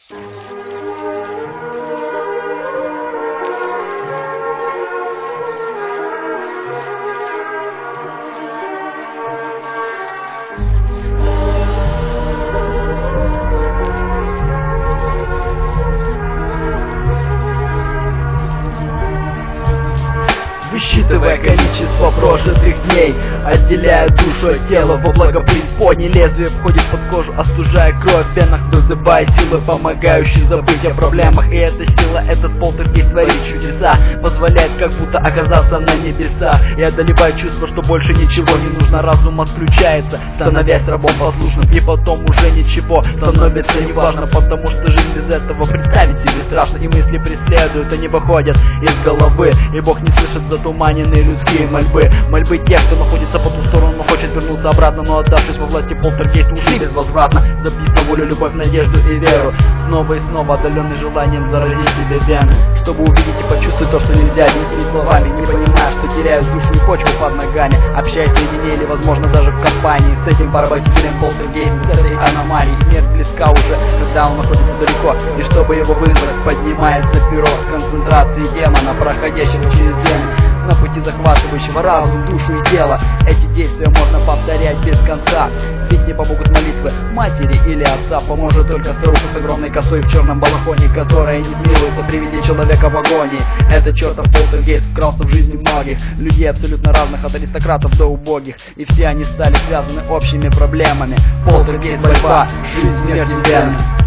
Высчитывая количество прожитых дней, отделяя душу от тела во благо преисподней. Лезвие входит под кожу, остужая кровь в венах, вызывая силы, помогающие забыть о проблемах. И эта сила, этот полтергейст творит чудеса, позволяет как будто оказаться на небесах. И одолевает чувство, что больше ничего не нужно. Разум отключается, становясь рабом послушным. И потом уже ничего становится неважно, потому что жизнь без этого представить себе страшно. И мысли преследуют, они выходят из головы, и Бог не слышит затуманенные людские мольбы. Мольбы тех, кто находится по ту сторону, но хочет вернуться обратно. Но отдавшись во власти полтергейст, ушли безвозвратно. Забить на волю любовь, надежду и веру, снова и снова отдаленный желанием заразить себе вены. Чтобы увидеть и почувствовать то, что нельзя объяснить словами, не понимая, что теряют душу и почву под ногами. Общаясь наедине или возможно даже в компании с этим поработителем полтергейста, с этой аномалией. Смерть близка уже, когда он находится далеко, и чтобы его вызвать, поднимается перо с концентрацией демона, проходящего через вены, на пути захватывающего разум, душу и тело. Эти действия можно повторять без конца, ведь не помогут молитвы матери или отца. Поможет только старуха с огромной косой в черном балахоне, которая не смилуется при виде человека в агонии. Этот чертов полтергейст вкрался в жизни многих людей, абсолютно разных, от аристократов до убогих, и все они стали связаны общими проблемами. Полтергейст, борьба, жизнь, смерть и вены.